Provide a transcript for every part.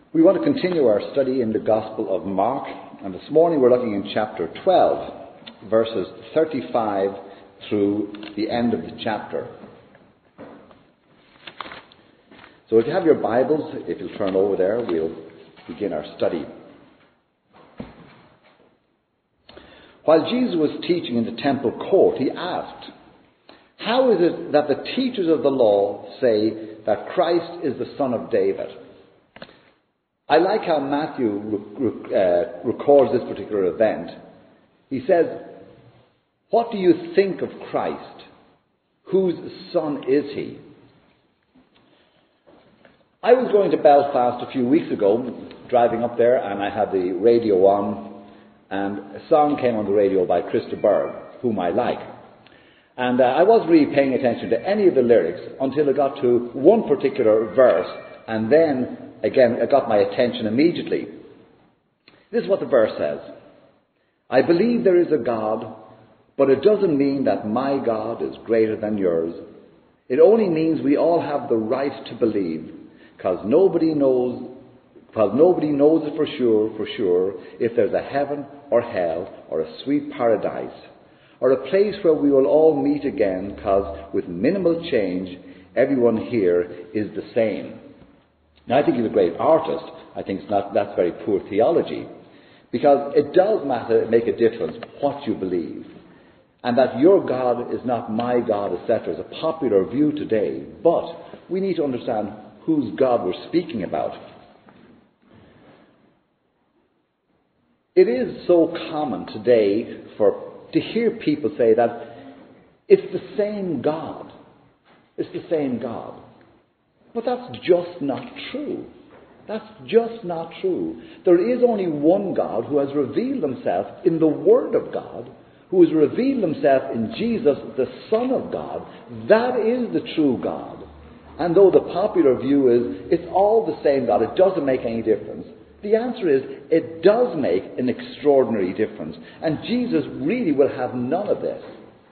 We want to continue our study in the Gospel of Mark, and this morning we're looking in chapter 12, verses 35 through the end of the chapter. So if you have your Bibles, if you'll turn over there, we'll begin our study. While Jesus was teaching in the temple court, he asked, "How is it that the teachers of the law say that Christ is the son of David?" I like how Matthew records this particular event. He says, "What do you think of Christ? Whose son is he?" I was going to Belfast a few weeks ago, driving up there, and I had the radio on, and a song came on the radio by Krista Berg, whom I like. And I wasn't really paying attention to any of the lyrics until I got to one particular verse, and then again, it got my attention immediately. This is what the verse says. "I believe there is a God, but it doesn't mean that my God is greater than yours. It only means we all have the right to believe, because nobody knows it for sure, if there's a heaven or hell or a sweet paradise, or a place where we will all meet again, because with minimal change, everyone here is the same." Now, I think he's a great artist. I think that's very poor theology, because it does make a difference what you believe. And that your God is not my God, etc., is a popular view today, but we need to understand whose God we're speaking about. It is so common today to hear people say that it's the same God. It's the same God. But that's just not true. That's just not true. There is only one God who has revealed himself in the Word of God, who has revealed himself in Jesus, the Son of God. That is the true God. And though the popular view is it's all the same God, it doesn't make any difference, the answer is it does make an extraordinary difference. And Jesus really will have none of this.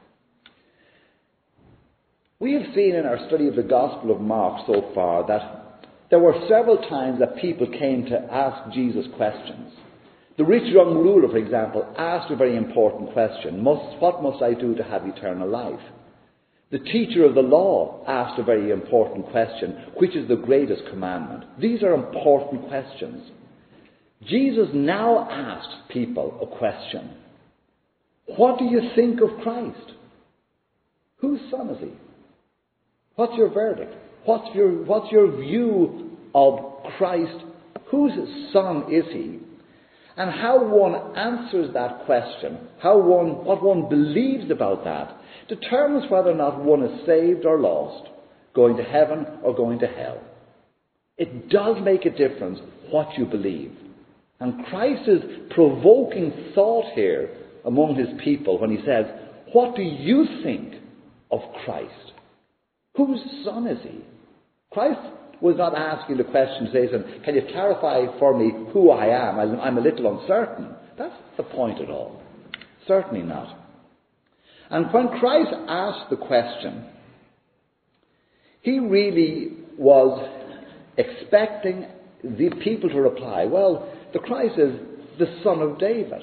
We have seen in our study of the Gospel of Mark so far that there were several times that people came to ask Jesus questions. The rich young ruler, for example, asked a very important question. What must I do to have eternal life? The teacher of the law asked a very important question. Which is the greatest commandment? These are important questions. Jesus now asked people a question. What do you think of Christ? Whose son is he? What's your verdict? What's your view of Christ? Whose son is he? And how one answers that question, what one believes about that, determines whether or not one is saved or lost, going to heaven or going to hell. It does make a difference what you believe. And Christ is provoking thought here among his people when he says, "What do you think of Christ? Whose son is he?" Christ was not asking the question, saying, "Can you clarify for me who I am? I'm a little uncertain." That's the point at all. Certainly not. And when Christ asked the question, he really was expecting the people to reply, well, the Christ is the son of David.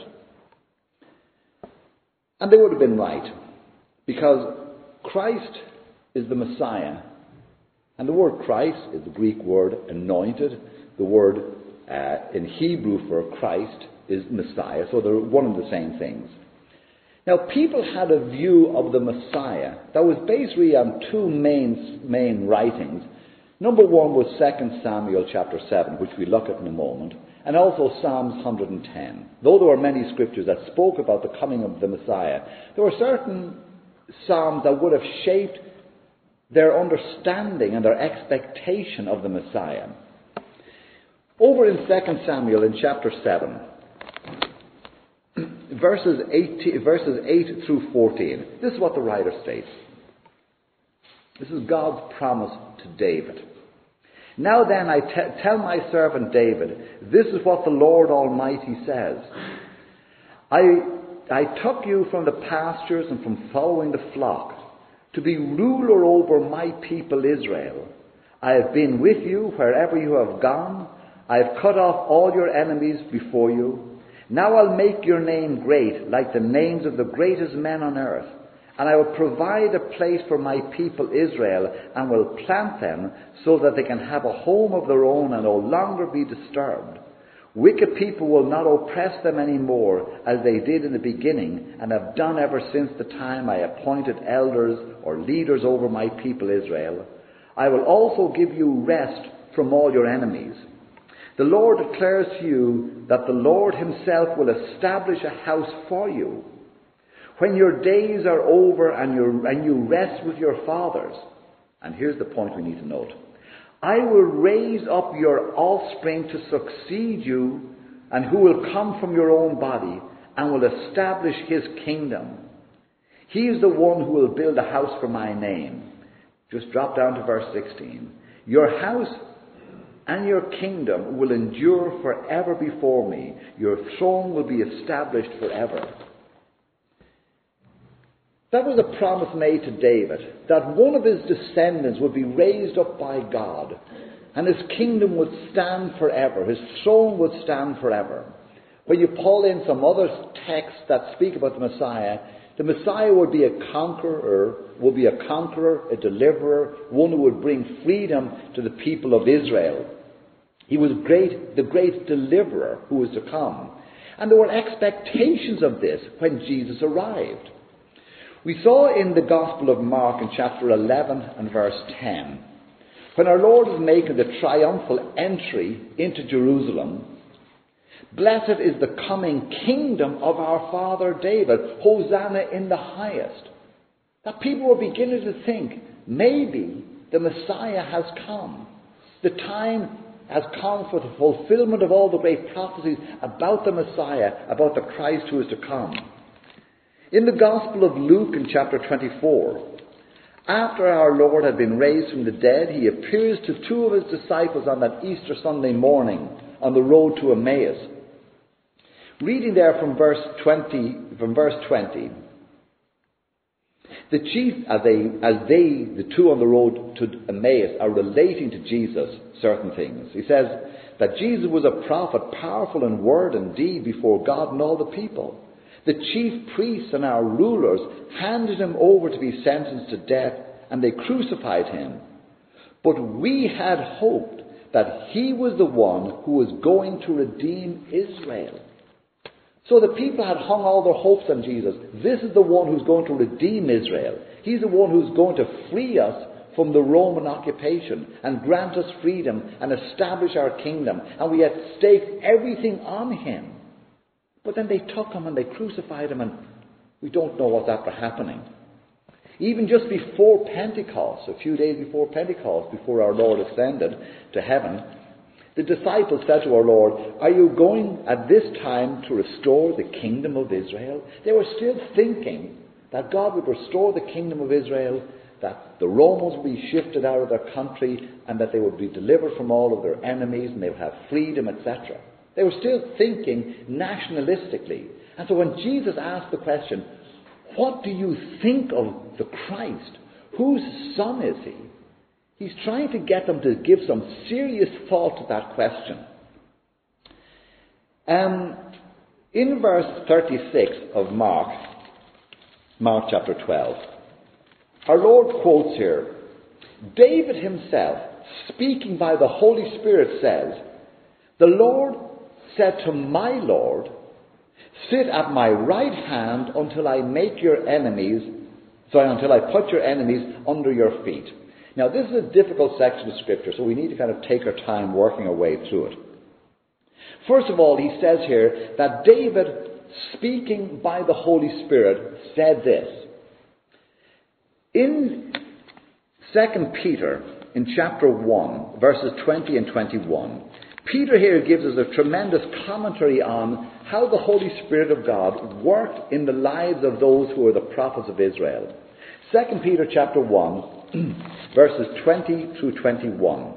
And they would have been right, because Christ is the Messiah. And the word Christ is the Greek word anointed. The word in Hebrew for Christ is Messiah. So they're one and the same things. Now, people had a view of the Messiah that was based really on two main writings. Number one was 2 Samuel chapter 7, which we'll look at in a moment, and also Psalms 110. Though there were many scriptures that spoke about the coming of the Messiah, there were certain psalms that would have shaped their understanding and their expectation of the Messiah. Over in 2 Samuel in chapter 7, verses 8 through 14, this is what the writer states. This is God's promise to David. "Now then, I tell my servant David, this is what the Lord Almighty says. I took you from the pastures and from following the flock to be ruler over my people Israel. I have been with you wherever you have gone. I have cut off all your enemies before you. Now I'll make your name great, like the names of the greatest men on earth. And I will provide a place for my people Israel, and will plant them so that they can have a home of their own and no longer be disturbed. Wicked people will not oppress them anymore, as they did in the beginning, and have done ever since the time I appointed elders or leaders over my people Israel. I will also give you rest from all your enemies. The Lord declares to you that the Lord himself will establish a house for you. When your days are over and you rest with your fathers, and here's the point we need to note, I will raise up your offspring to succeed you, and who will come from your own body, and will establish his kingdom. He is the one who will build a house for my name. Just drop down to verse 16. Your house and your kingdom will endure forever before me. Your throne will be established forever. That was a promise made to David, that one of his descendants would be raised up by God, and his kingdom would stand forever, his throne would stand forever. When you pull in some other texts that speak about the Messiah would be a conqueror, a deliverer, one who would bring freedom to the people of Israel. He was the great deliverer who was to come. And there were expectations of this when Jesus arrived. We saw in the Gospel of Mark in chapter 11 and verse 10, when our Lord is making the triumphal entry into Jerusalem, blessed is the coming kingdom of our father David, Hosanna in the highest. That people were beginning to think, maybe the Messiah has come. The time has come for the fulfillment of all the great prophecies about the Messiah, about the Christ who is to come. In the Gospel of Luke in chapter 24, after our Lord had been raised from the dead, he appears to two of his disciples on that Easter Sunday morning on the road to Emmaus. Reading there from verse 20, the chief, the two on the road to Emmaus, are relating to Jesus certain things. He says that Jesus was a prophet, powerful in word and deed before God and all the people. The chief priests and our rulers handed him over to be sentenced to death, and they crucified him. But we had hoped that he was the one who was going to redeem Israel. So the people had hung all their hopes on Jesus. This is the one who's going to redeem Israel. He's the one who's going to free us from the Roman occupation and grant us freedom and establish our kingdom. And we had staked everything on him. But then they took him and they crucified him, and we don't know what's after happening. Even just before Pentecost, a few days before Pentecost, before our Lord ascended to heaven, the disciples said to our Lord, are you going at this time to restore the kingdom of Israel? They were still thinking that God would restore the kingdom of Israel, that the Romans would be shifted out of their country, and that they would be delivered from all of their enemies, and they would have freedom, etc. They were still thinking nationalistically. And so when Jesus asked the question, what do you think of the Christ? Whose son is he? He's trying to get them to give some serious thought to that question. In verse 36 of Mark chapter 12, our Lord quotes here, David himself, speaking by the Holy Spirit, says, the Lord said to my Lord, sit at my right hand until I put your enemies under your feet. Now this is a difficult section of Scripture, so we need to kind of take our time working our way through it. First of all, he says here that David, speaking by the Holy Spirit, said this. In 2 Peter, in chapter 1, verses 20 and 21, Peter here gives us a tremendous commentary on how the Holy Spirit of God worked in the lives of those who were the prophets of Israel. 2 Peter chapter 1, verses 20 through 21.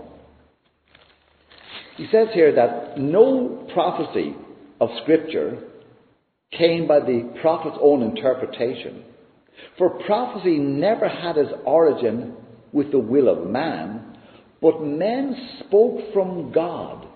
He says here that no prophecy of Scripture came by the prophet's own interpretation. For prophecy never had its origin with the will of man, but men spoke from God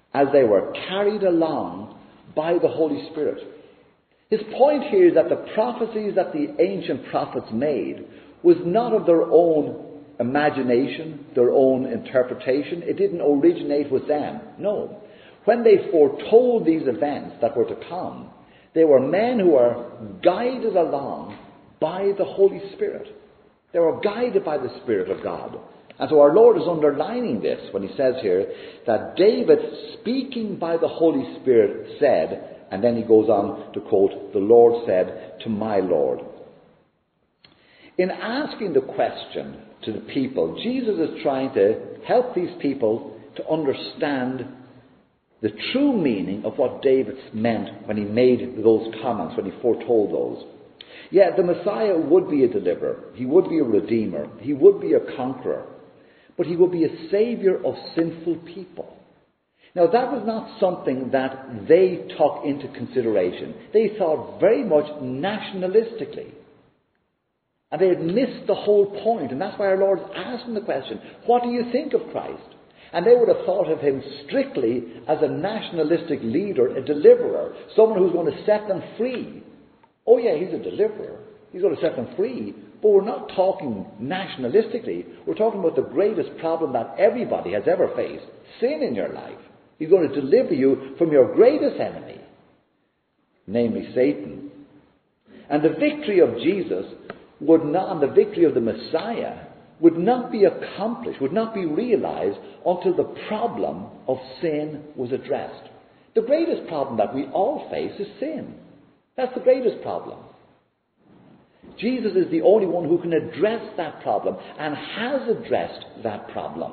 as they were carried along by the Holy Spirit. His point here is that the prophecies that the ancient prophets made was not of their own imagination, their own interpretation. It didn't originate with them. No. When they foretold these events that were to come, they were men who were guided along by the Holy Spirit. They were guided by the Spirit of God. And so our Lord is underlining this when he says here that David, speaking by the Holy Spirit, said, and then he goes on to quote, "The Lord said to my Lord." In asking the question to the people, Jesus is trying to help these people to understand the true meaning of what David meant when he made those comments, when he foretold those. Yeah, the Messiah would be a deliverer. He would be a redeemer. He would be a conqueror. But he would be a saviour of sinful people. Now, that was not something that they took into consideration. They thought very much nationalistically. And they had missed the whole point. And that's why our Lord is asking the question, what do you think of Christ? And they would have thought of him strictly as a nationalistic leader, a deliverer, someone who's going to set them free. Oh yeah, he's a deliverer. He's going to set them free. But we're not talking nationalistically. We're talking about the greatest problem that everybody has ever faced, sin in your life. He's going to deliver you from your greatest enemy, namely Satan. And the victory of Jesus would not, and the victory of the Messiah would not be accomplished, would not be realized until the problem of sin was addressed. The greatest problem that we all face is sin. That's the greatest problem. Jesus is the only one who can address that problem and has addressed that problem.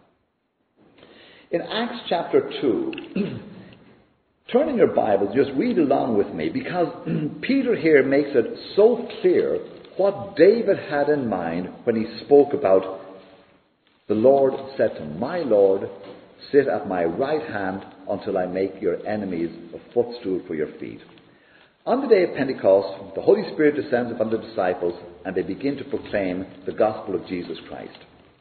In Acts chapter 2, turn in your Bibles, just read along with me, because Peter here makes it so clear what David had in mind when he spoke about, "The Lord said to my Lord, sit at my right hand until I make your enemies a footstool for your feet." On the day of Pentecost, the Holy Spirit descends upon the disciples and they begin to proclaim the gospel of Jesus Christ.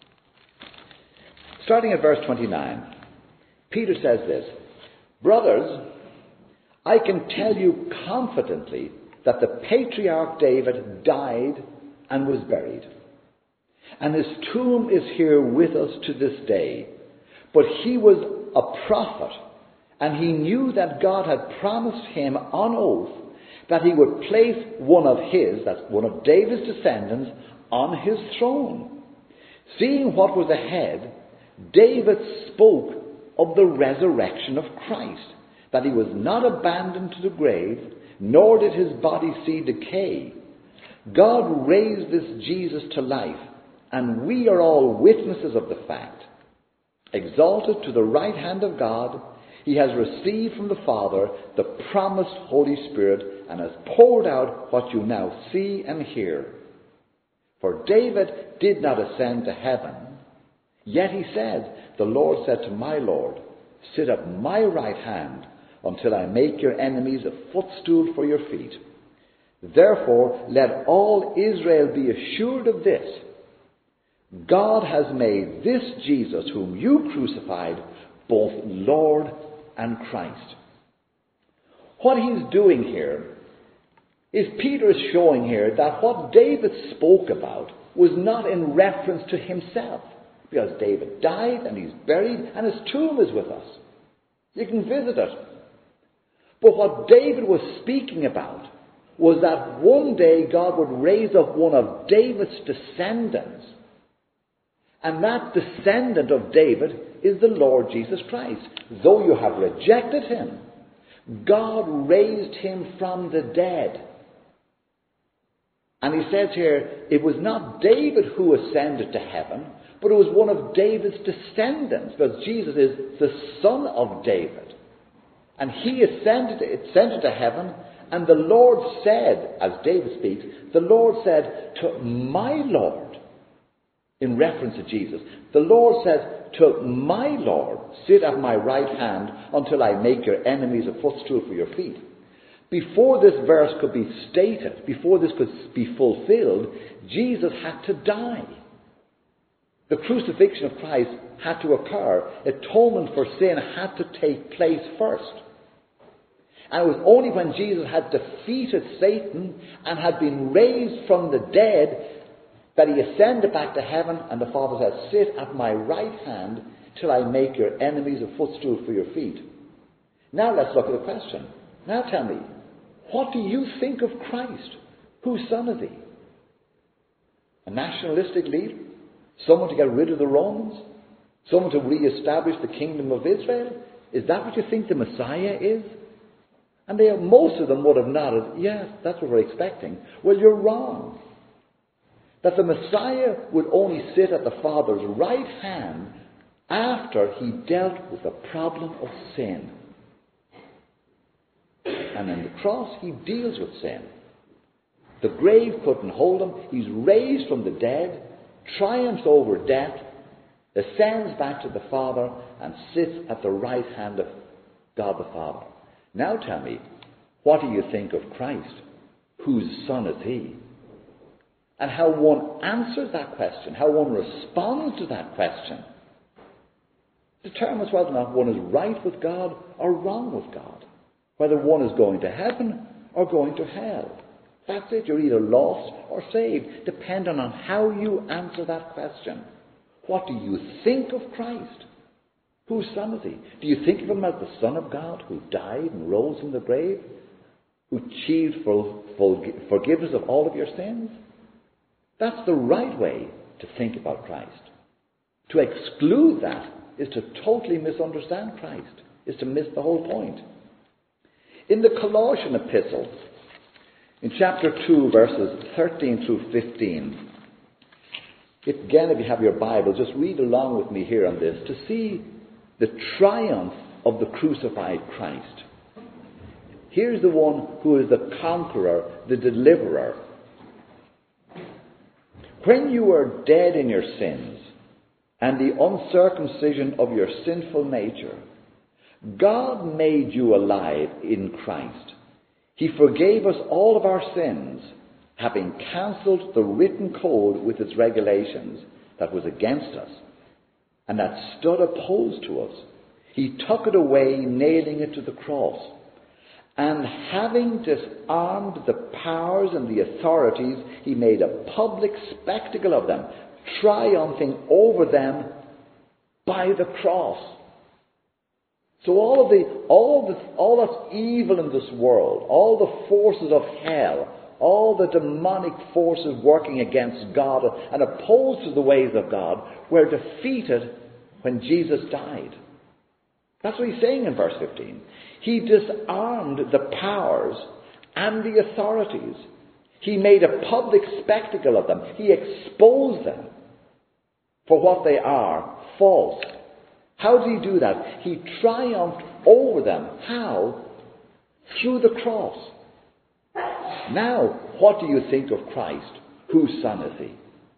Starting at verse 29, Peter says this, "Brothers, I can tell you confidently that the patriarch David died and was buried. And his tomb is here with us to this day. But he was a prophet, and he knew that God had promised him on oath that he would place one of his, that's one of David's descendants, on his throne. Seeing what was ahead, David spoke of the resurrection of Christ, that he was not abandoned to the grave, nor did his body see decay. God raised this Jesus to life, and we are all witnesses of the fact. Exalted to the right hand of God, he has received from the Father the promised Holy Spirit and has poured out what you now see and hear. For David did not ascend to heaven, yet he said, 'The Lord said to my Lord, sit at my right hand until I make your enemies a footstool for your feet.' Therefore, let all Israel be assured of this. God has made this Jesus, whom you crucified, both Lord and Christ." What he's doing here is Peter is showing here that what David spoke about was not in reference to himself. Because David died and he's buried and his tomb is with us. You can visit it. But what David was speaking about was that one day God would raise up one of David's descendants. And that descendant of David is the Lord Jesus Christ. Though you have rejected him, God raised him from the dead. And he says here, it was not David who ascended to heaven, but it was one of David's descendants, because Jesus is the son of David. And he ascended to heaven, and the Lord said, as David speaks, the Lord said to my Lord, in reference to Jesus, the Lord said to my Lord, sit at my right hand until I make your enemies a footstool for your feet. Before this verse could be stated, before this could be fulfilled, Jesus had to die. The crucifixion of Christ had to occur. Atonement for sin had to take place first. And it was only when Jesus had defeated Satan and had been raised from the dead that he ascended back to heaven, and the Father said, "Sit at my right hand till I make your enemies a footstool for your feet." Now let's look at the question. Now tell me, what do you think of Christ? Whose son is he? A nationalistic leader? Someone to get rid of the Romans? Someone to re-establish the kingdom of Israel? Is that what you think the Messiah is? And most of them would have nodded, yes, that's what we're expecting. Well, you're wrong. That the Messiah would only sit at the Father's right hand after he dealt with the problem of sin. And on the cross, he deals with sin. The grave couldn't hold him. He's raised from the dead, triumphs over death, ascends back to the Father, and sits at the right hand of God the Father. Now tell me, what do you think of Christ? Whose son is he? And how one answers that question, how one responds to that question, determines whether or not one is right with God or wrong with God. Whether one is going to heaven or going to hell. That's it. You're either lost or saved, depending on how you answer that question. What do you think of Christ? Whose son is he? Do you think of him as the Son of God who died and rose from the grave? Who achieved forgiveness of all of your sins? That's the right way to think about Christ. To exclude that is to totally misunderstand Christ, is to miss the whole point. In the Colossian epistle, in chapter 2, verses 13 through 15, again, if you have your Bible, just read along with me here on this to see the triumph of the crucified Christ. Here's the one who is the conqueror, the deliverer. When you were dead in your sins and the uncircumcision of your sinful nature, God made you alive in Christ. He forgave us all of our sins, having cancelled the written code with its regulations that was against us and that stood opposed to us. He took it away, nailing it to the cross. And having disarmed the powers and the authorities, he made a public spectacle of them, triumphing over them by the cross. So all that's evil in this world, all the forces of hell, all the demonic forces working against God and opposed to the ways of God, were defeated when Jesus died. That's what he's saying in verse 15. He disarmed the powers and the authorities. He made a public spectacle of them. He exposed them for what they are, false. How did he do that? He triumphed over them. How? Through the cross. Now, what do you think of Christ? Whose son is he?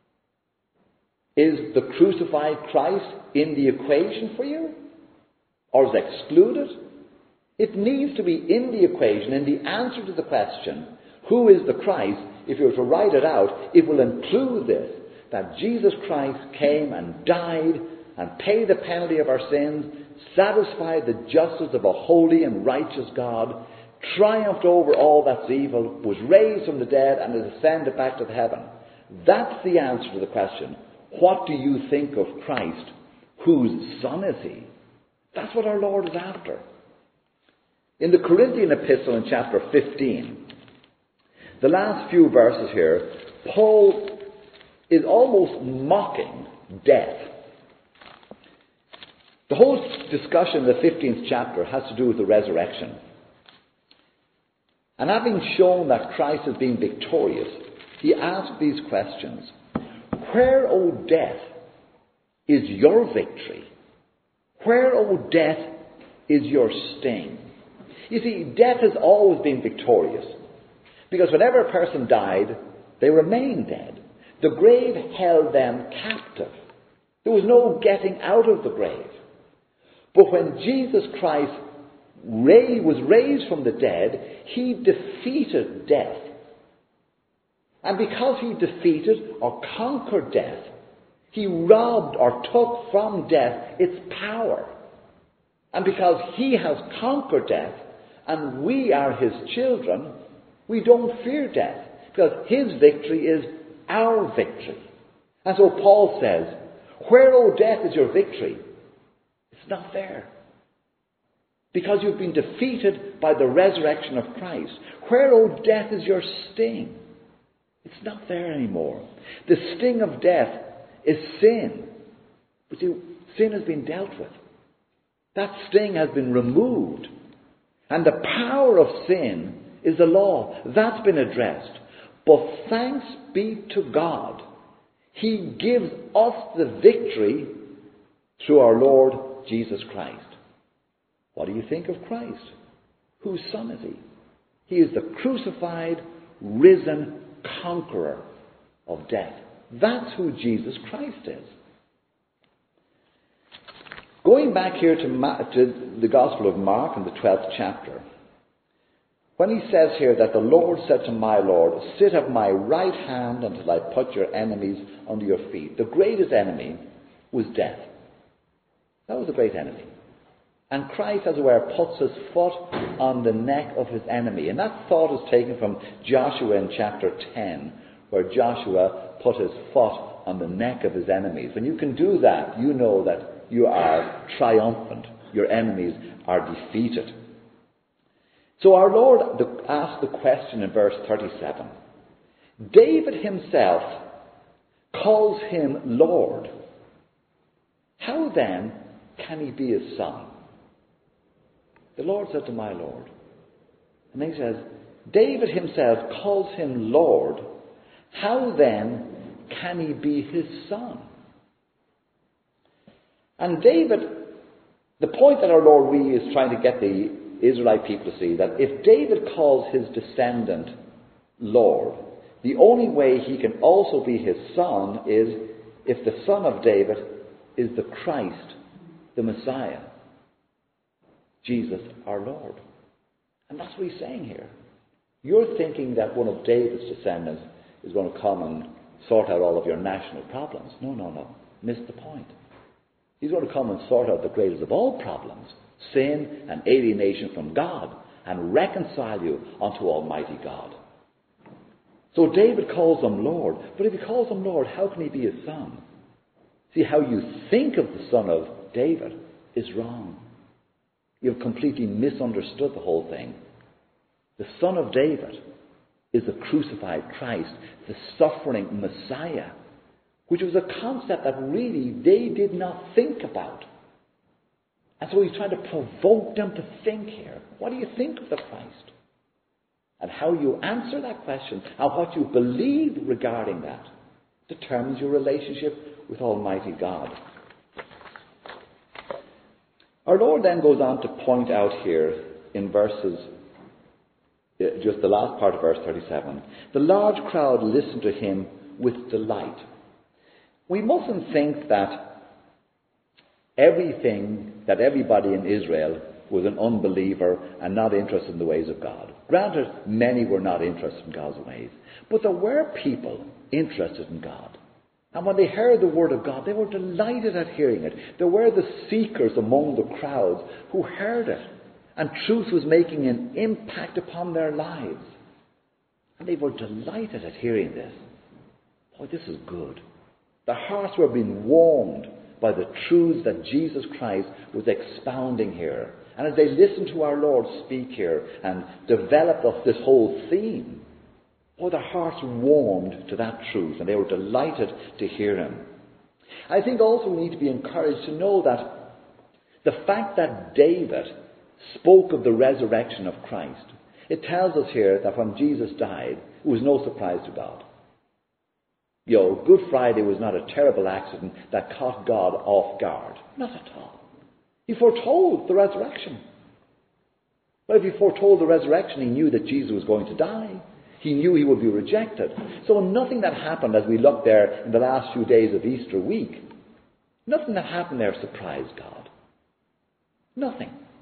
Is the crucified Christ in the equation for you? Or is it excluded? It needs to be in the equation, in the answer to the question, who is the Christ? If you were to write it out, it will include this, that Jesus Christ came and died and paid the penalty of our sins, satisfied the justice of a holy and righteous God, triumphed over all that's evil, was raised from the dead, and has ascended back to heaven. That's the answer to the question, what do you think of Christ? Whose son is he? That's what our Lord is after. In the Corinthian epistle in chapter 15, the last few verses here, Paul is almost mocking death. The whole discussion in the 15th chapter has to do with the resurrection. And having shown that Christ has been victorious, he asks these questions. Where, O death, is your victory? Where, O death, is your sting? You see, death has always been victorious. Because whenever a person died, they remained dead. The grave held them captive. There was no getting out of the grave. But when Jesus Christ was raised from the dead, he defeated death. And because he defeated or conquered death, He robbed or took from death its power. And because he has conquered death, and we are his children, we don't fear death, because his victory is our victory. And so Paul says, where, O death, is your victory? It's not there. Because you've been defeated by the resurrection of Christ. Where, O death, is your sting? It's not there anymore. The sting of death is sin. But see, sin has been dealt with. That sting has been removed. And the power of sin is the law. That's been addressed. But thanks be to God, he gives us the victory through our Lord Jesus Christ. What do you think of Christ? Whose son is he? He is the crucified, risen conqueror of death. That's who Jesus Christ is. Going back here to the Gospel of Mark in the 12th chapter, when he says here that the Lord said to my Lord, sit at my right hand until I put your enemies under your feet. The greatest enemy was death. That was the great enemy. And Christ, as it were, puts his foot on the neck of his enemy. And that thought is taken from Joshua in chapter 10, where Joshua put his foot on the neck of his enemies. When you can do that, you know that you are triumphant. Your enemies are defeated. So our Lord asked the question in verse 37. David himself calls him Lord. How then can he be his son? The Lord said to my Lord. And then he says, David himself calls him Lord. How then can he be his son? And David, the point that our Lord really is trying to get the Israelite people to see, that if David calls his descendant Lord, the only way he can also be his son is if the son of David is the Christ, the Messiah, Jesus our Lord. And that's what he's saying here. You're thinking that one of David's descendants is going to come and sort out all of your national problems. No. Missed the point. He's going to come and sort out the greatest of all problems, sin and alienation from God, and reconcile you unto Almighty God. So David calls him Lord. But if he calls him Lord, how can he be his son? See, how you think of the son of David is wrong. You've completely misunderstood the whole thing. The son of David is the crucified Christ, the suffering Messiah, which was a concept that really they did not think about. And so he's trying to provoke them to think here. What do you think of the Christ? And how you answer that question and what you believe regarding that determines your relationship with Almighty God. Our Lord then goes on to point out here in verses, just the last part of verse 37, the large crowd listened to him with delight. We mustn't think that everybody in Israel was an unbeliever and not interested in the ways of God. Granted, many were not interested in God's ways. But there were people interested in God. And when they heard the word of God, they were delighted at hearing it. There were the seekers among the crowds who heard it. And truth was making an impact upon their lives. And they were delighted at hearing this. Boy, this is good. Their hearts were being warmed by the truths that Jesus Christ was expounding here. And as they listened to our Lord speak here and developed this whole theme, their hearts warmed to that truth and they were delighted to hear him. I think also we need to be encouraged to know that the fact that David spoke of the resurrection of Christ, it tells us here that when Jesus died, it was no surprise to God. Good Friday was not a terrible accident that caught God off guard. Not at all. He foretold the resurrection. But if he foretold the resurrection, he knew that Jesus was going to die. He knew he would be rejected. So nothing that happened as we looked there in the last few days of Easter week, nothing that happened there surprised God. Nothing.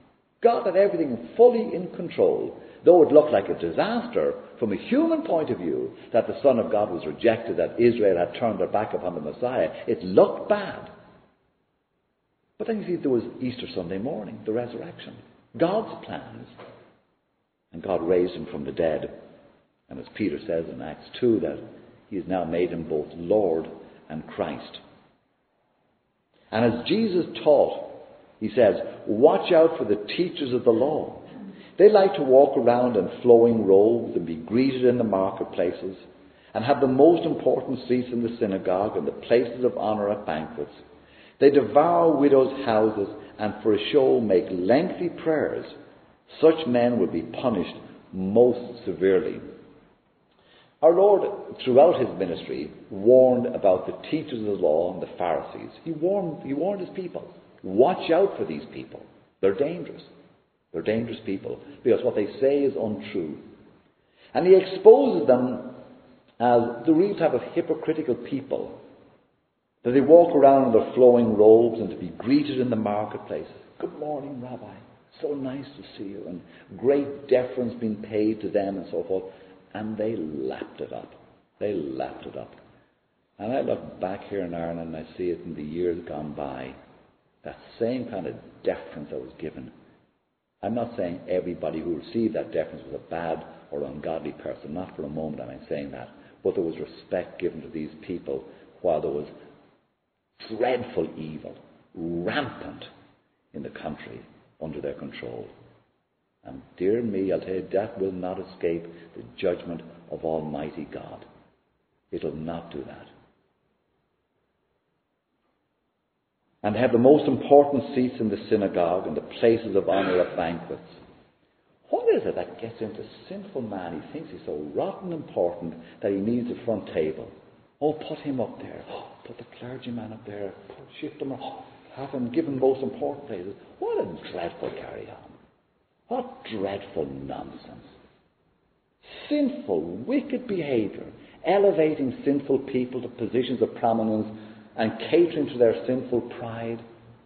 God had everything fully in control. Though it looked like a disaster from a human point of view that the Son of God was rejected, that Israel had turned their back upon the Messiah, it looked bad. But then you see there was Easter Sunday morning, the resurrection. God's plans. And God raised him from the dead. And as Peter says in Acts 2, that he has now made him both Lord and Christ. And as Jesus taught, he says, watch out for the teachers of the law. They like to walk around in flowing robes and be greeted in the marketplaces and have the most important seats in the synagogue and the places of honour at banquets. They devour widows' houses and for a show make lengthy prayers. Such men will be punished most severely. Our Lord, throughout his ministry, warned about the teachers of the law and the Pharisees. He warned his people. Watch out for these people. They're dangerous. They're dangerous people because what they say is untrue. And he exposes them as the real type of hypocritical people. That they walk around in their flowing robes and to be greeted in the marketplaces. Good morning, Rabbi. So nice to see you. And great deference being paid to them and so forth. And they lapped it up. They lapped it up. And I look back here in Ireland and I see it in the years gone by. That same kind of deference that was given. I'm not saying everybody who received that deference was a bad or ungodly person. Not for a moment am I saying that. But there was respect given to these people while there was dreadful evil rampant in the country under their control. And dear me, I'll tell you, that will not escape the judgment of Almighty God. It'll not do that. And they have the most important seats in the synagogue and the places of honour at banquets. What is it that gets into sinful man? He thinks he's so rotten important that he needs the front table. Oh, put him up there. Oh, put the clergyman up there. Shift him up. Have him give him most important places. What a dreadful carry-on. What dreadful nonsense. Sinful, wicked behaviour. Elevating sinful people to positions of prominence and catering to their sinful pride.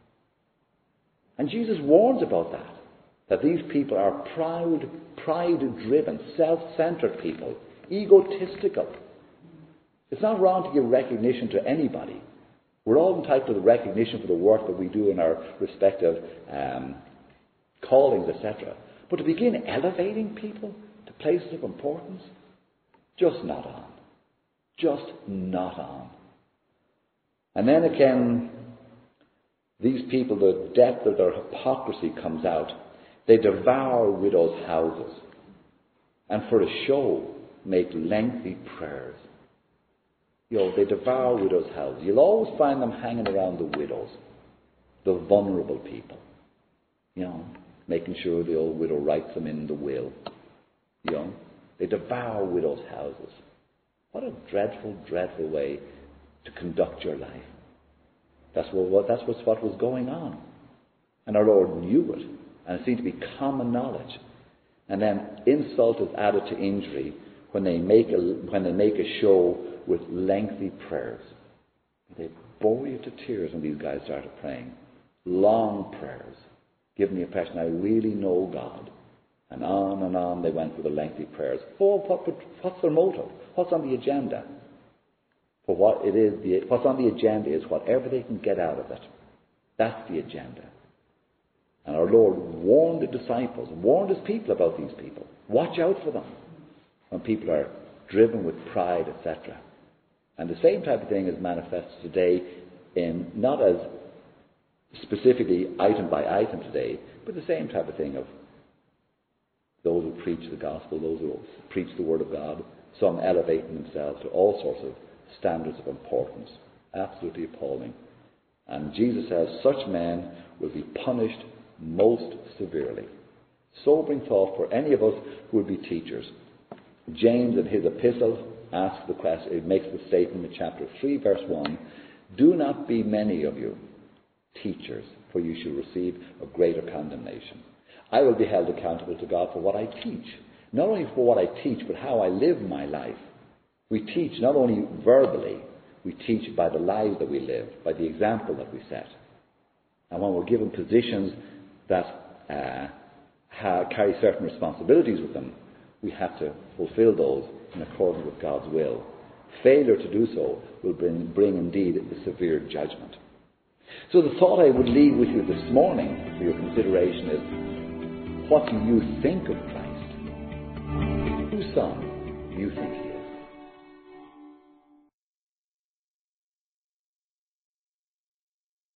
And Jesus warns about that. That these people are pride-driven, self-centred people. Egotistical. It's not wrong to give recognition to anybody. We're all entitled to recognition for the work that we do in our respective callings, etc. But to begin elevating people to places of importance, just not on. Just not on. And then again, these people, the depth of their hypocrisy comes out. They devour widows' houses and for a show make lengthy prayers. They devour widows' houses. You'll always find them hanging around the widows, the vulnerable people. Making sure the old widow writes them in the will. They devour widows' houses. What a dreadful, dreadful way to conduct your life. That's what was going on. And our Lord knew it. And it seemed to be common knowledge. And then insult is added to injury when they make a show with lengthy prayers. They bore you to tears when these guys started praying. Long prayers. Giving the impression, I really know God. And on they went with the lengthy prayers. What's their motive? What's on the agenda? For what's on the agenda is whatever they can get out of it. That's the agenda. And our Lord warned the disciples, warned his people about these people. Watch out for them when people are driven with pride, etc. And the same type of thing is manifested today in, not as specifically item by item today, but the same type of thing of those who preach the gospel, those who preach the word of God, some elevating themselves to all sorts of standards of importance. Absolutely appalling. And Jesus says such men will be punished most severely. Sobering thought for any of us who would be teachers. James in his epistle asks the question, it makes the statement in chapter 3 verse 1, do not be many of you teachers, for you shall receive a greater condemnation. I will be held accountable to God for what I teach. Not only for what I teach, but how I live my life. We teach not only verbally, we teach by the lives that we live, by the example that we set. And when we're given positions that carry certain responsibilities with them, we have to fulfill those in accordance with God's will. Failure to do so will bring indeed a severe judgment. So the thought I would leave with you this morning for your consideration is, what do you think of Christ? Whose son do you think he is?